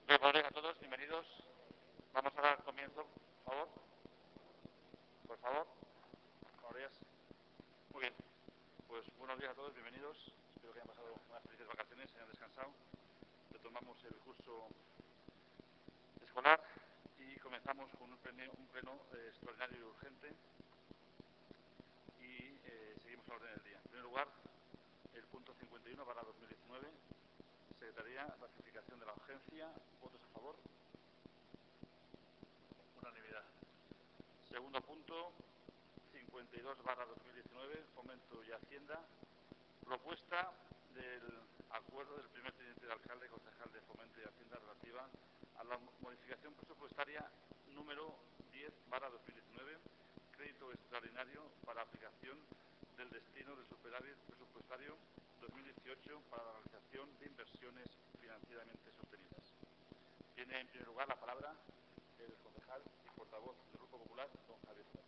Buenos días a todos, bienvenidos. Vamos a dar comienzo, por favor. Por favor. Buenos días. Muy bien. Pues buenos días a todos, bienvenidos. Espero que hayan pasado unas felices vacaciones, hayan descansado. Retomamos el curso escolar y comenzamos con un pleno extraordinario y urgente. Y seguimos la orden del día. En primer lugar, el punto 51/2019, Secretaría, ratificación de la urgencia. ¿Votos a favor? Unanimidad. Segundo punto, 52/2019, Fomento y Hacienda. Propuesta del acuerdo del primer teniente de alcalde y concejal de Fomento y Hacienda relativa a la modificación presupuestaria número 10/2019, crédito extraordinario para aplicación del destino del superávit presupuestario 2018 para la realización de inversiones financieramente sostenibles. Tiene en primer lugar la palabra el concejal y portavoz